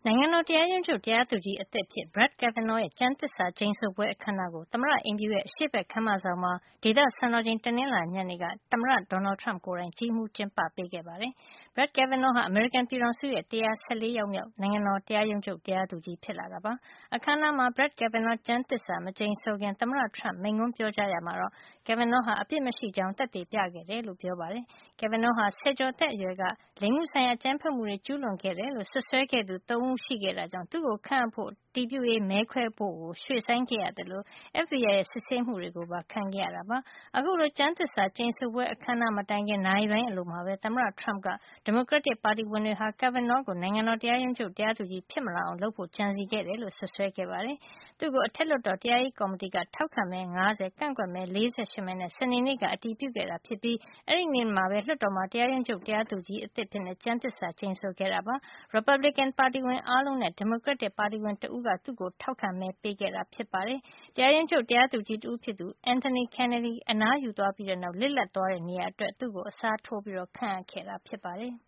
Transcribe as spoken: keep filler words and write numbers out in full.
နိုင်ငံတော်တရားရုံးချုပ်တရားသူကြီးအသစ်အဖြစ် Brett Kavanaugh ရဲ့ ကျမ်းသစ္စာကျိန်ဆိုပွဲအခမ်းအနားကို သမ္မတအိမ်ဖြူရဲ့ အရှေ့ဘက်ခန်းမဆောင်မှာ ဒေသစံတော်ချိန် တနင်္လာညနေက သမ္မတ Donald Trump ကိုယ်တိုင် ကြီးမှူးကျင်းပပေးခဲ့ပါတယ်။ Brett Kavanaugh ဟာ အမေရိကန်ပြည်ထောင်စုရဲ့ ၁၁၄ ယောက်မြောက် နိုင်ငံတော်တရားရုံးချုပ်တရားသူကြီး ဖြစ်လာတာပါ။ အခမ်းအနားမှာ Brett Kavanaugh ကျမ်းသစ္စာမကျိန်ဆိုခင် သမ္မတ Trump မိန့်ခွန်းပြောကြားရာမှာတော့ Kavanaugh ဟာ အပြစ်မရှိကြောင်း သက်သေပြခဲ့တယ်လို့ ပြောပါတယ်။ Kavanaugh ဟာ ဆယ်ကျော်သက်အရွယ်က လိင်မှုဆိုင်ရာအကြမ်းဖက်မှုတွေ ကျူးလွန်ခဲ့တယ်လို့ စွပ်စွဲခဲ့သူ သုံး ဦးရှိခဲ့တာကြောင့် သူ့ကိုခန့်အပ်ဖို့ အတည်ပြုရေး မဲခွဲဖို့ ရွှေ့ဆိုင်းခဲ့ရသလို F B I ရဲ့ စစ်ဆေးမှုတွေကိုပါ ခံခဲ့ရတာပါ။ အခုလို ကျမ်းသစ္စာကျိန်ဆိုပွဲ အခမ်းအနားမတိုင်ခင် နာရီပိုင်းအလိုမှာပဲ သမ္မတ Trump က ဒီမိုကရက်တစ်ပါတီဝင်တွေဟာ Kavanaugh ကို နိုင်ငံတော်တရားရုံးချုပ် တရားသူကြီး ဖြစ်မလာအောင် လုပ်ဖို့ ကြံစည်ခဲ့တယ်လို့ စွပ်စွဲခဲ့ပါတယ်။ သူ့ကို အထက်လွှတ်တော် တရားရေးကော်မတီက ထောက်ခံမဲ ၅၀ ကန့်ကွက်မဲ ၄၈ မဲနဲ့ စနေနေ့က အတည်ပြုခဲ့တာဖြစ်ပြီး အဲဒီနေ့မှာပဲ လွှတ်တော်မှာ တရားရုံးချုပ်တရားသူကြီးအသစ်အဖြစ် ကျမ်းသစ္စာကျိန်ဆိုခဲ့တာပါ။ ရီပတ်ဘလစ်ကင်ပါတီဝင်အားလုံးနဲ့ ဒီမိုကရက်တစ်ပါတီဝင်တဦးက သူ့ကို ထောက်ခံမဲပေးခဲ့တာ ဖြစ်ပါတယ်။ တရားရုံးချုပ်တရားသူကြီးတဦးဖြစ်သူ Anthony Kennedy အနားယူသွားပြီးတဲ့နောက် လစ်လပ်သွားတဲ့နေရာအတွက် သူ့ကို အစားထိုးခန့်အပ်ခဲ့တာ ဖြစ်ပါတယ်။